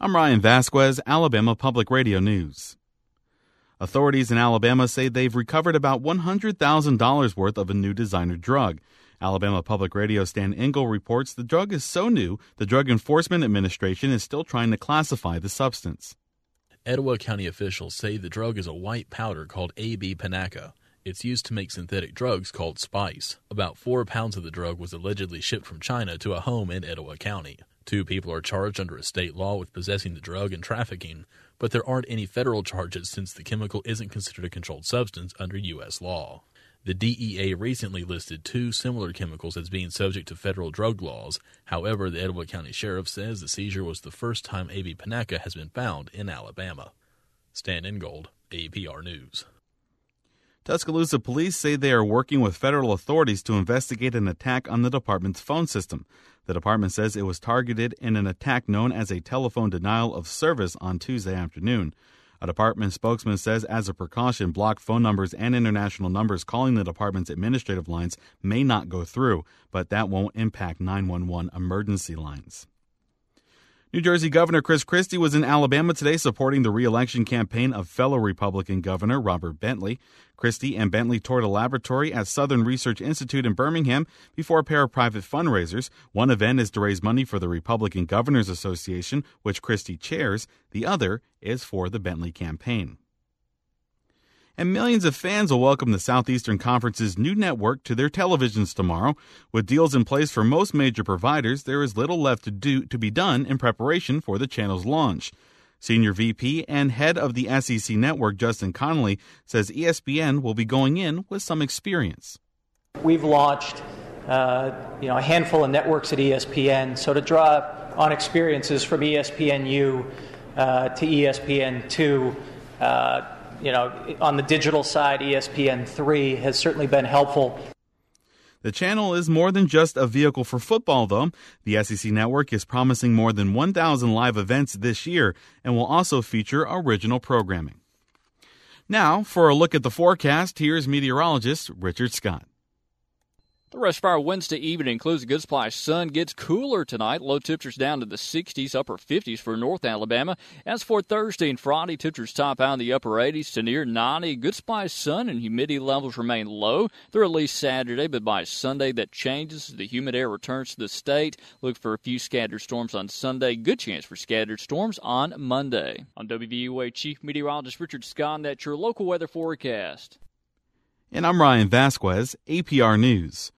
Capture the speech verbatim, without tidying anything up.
I'm Ryan Vasquez, Alabama Public Radio News. Authorities in Alabama say they've recovered about one hundred thousand dollars worth of a new designer drug. Alabama Public Radio Stan Engel reports the drug is so new, the Drug Enforcement Administration is still trying to classify the substance. Etowah County officials say the drug is a white powder called A B Panaca. It's used to make synthetic drugs called Spice. About four pounds of the drug was allegedly shipped from China to a home in Etowah County. Two people are charged under a state law with possessing the drug and trafficking, but there aren't any federal charges since the chemical isn't considered a controlled substance under U S law. The D E A recently listed two similar chemicals as being subject to federal drug laws. However, the Etowah County Sheriff says the seizure was the first time A B Panaca has been found in Alabama. Stan Ingold, A P R News. Tuscaloosa police say they are working with federal authorities to investigate an attack on the department's phone system. The department says it was targeted in an attack known as a telephone denial of service on Tuesday afternoon. A department spokesman says as a precaution, blocked phone numbers and international numbers calling the department's administrative lines may not go through, but that won't impact nine one one emergency lines. New Jersey Governor Chris Christie was in Alabama today supporting the re-election campaign of fellow Republican Governor Robert Bentley. Christie and Bentley toured a laboratory at Southern Research Institute in Birmingham before a pair of private fundraisers. One event is to raise money for the Republican Governors Association, which Christie chairs. The other is for the Bentley campaign. And millions of fans will welcome the Southeastern Conference's new network to their televisions tomorrow. With deals in place for most major providers, there is little left to do to be done in preparation for the channel's launch. Senior V P and head of the S E C network, Justin Connolly, says E S P N will be going in with some experience. We've launched uh, you know, a handful of networks at E S P N, so to draw on experiences from E S P N U uh, to E S P N two, uh, you know, on the digital side, E S P N three has certainly been helpful. The channel is more than just a vehicle for football, though. The S E C network is promising more than one thousand live events this year and will also feature original programming. Now, for a look at the forecast, here's meteorologist Richard Scott. The rest of our Wednesday evening includes a good supply of sun. Gets cooler tonight. Low temperatures down to the sixties, upper fifties for North Alabama. As for Thursday and Friday, temperatures top out in the upper eighties to near ninety. Good supply of sun and humidity levels remain low through at least Saturday, but by Sunday that changes. The humid air returns to the state. Look for a few scattered storms on Sunday. Good chance for scattered storms on Monday. On W V U A Chief Meteorologist Richard Scott, that's your local weather forecast. And I'm Ryan Vasquez, A P R News.